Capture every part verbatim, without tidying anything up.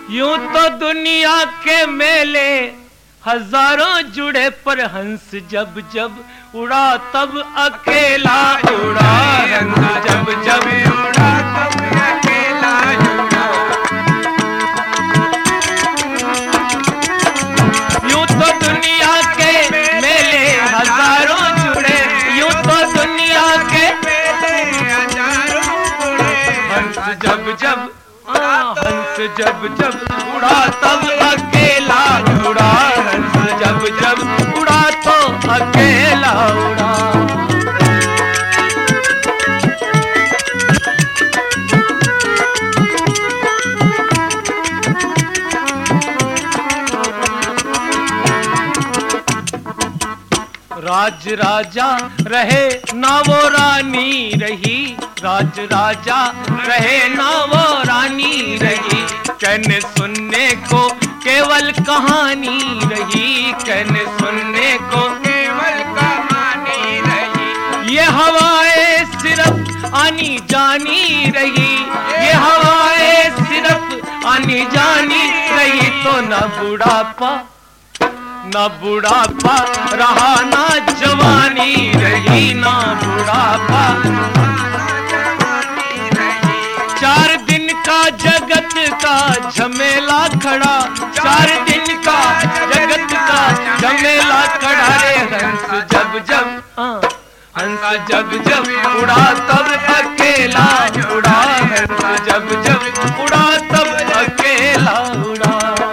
यूं तो दुनिया के मेले हजारों जुड़े, पर हंस जब जब उड़ा तब अकेला उड़ा। हंस जब जब उड़ा तब अकेला उड़ा। यूं तो दुनिया के मेले हजारों जुड़े, यूं तो दुनिया के मेले हजारों जुड़े। हंस जब जब हंस जब जब उड़ा तब अकेला उड़ा। हंस जब जब उड़ा तो अकेला उड़ा। राज राजा रहे ना वो रानी रही, राज राजा रहे ना वो रानी रही। कहने सुनने को केवल कहानी रही, कहने सुनने को केवल कहानी रही। ये हवाएं सिर्फ आनी जानी रही, ये हवाएं सिर्फ आनी जानी रही। तो न बुढ़ापा ना बुढ़ापा रहा, ना जवानी रही, ना बुढ़ापा। चार दिन का जगत का झमेला खड़ा, चार दिन का जगत का झमेला खड़ा रे। हंस जब जब हंस जब जब उड़ा तब अकेला उड़ा। हंस जब जब उड़ा तब अकेला उड़ा।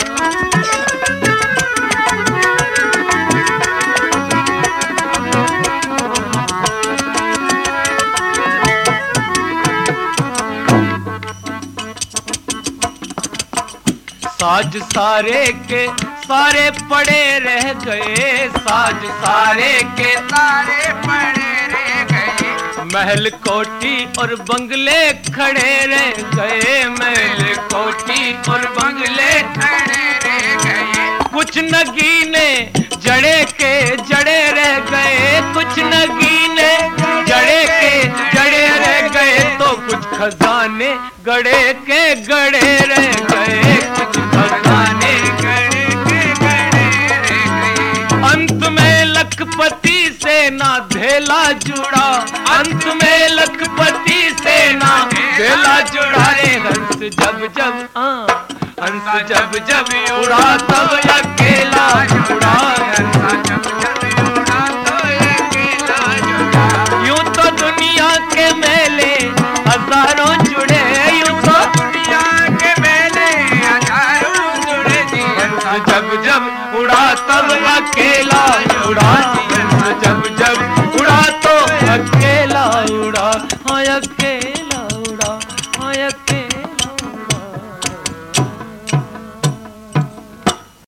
साज सारे के सारे पड़े रह गए, साज सारे के सारे पड़े रह गए। महल कोठी और बंगले खड़े रह गए, महल कोठी और बंगले खड़े रह गए। कुछ नगीने जड़े के जड़े रह गए, कुछ नगीने जड़े के जड़े रह गए। तो कुछ खजाने गड़े के गड़े रह गए, कुछ खजाने गड़े के गड़े रह गए। अंत में लखपति से ना धेला जुड़ा, अंत में लखपति से ना धेला जुड़ा रे। हंस जब जब हंस जब जब उड़ा तब अकेला उड़ा। हंस जब जब उड़ा तो अकेला उड़ा। यूं तो दुनिया के मेले हजारों जुड़े, यूं तो दुनिया के मेले हजारों जुड़े जी। हंस जब जब उड़ा तब अकेला उड़ा। हंस जब जब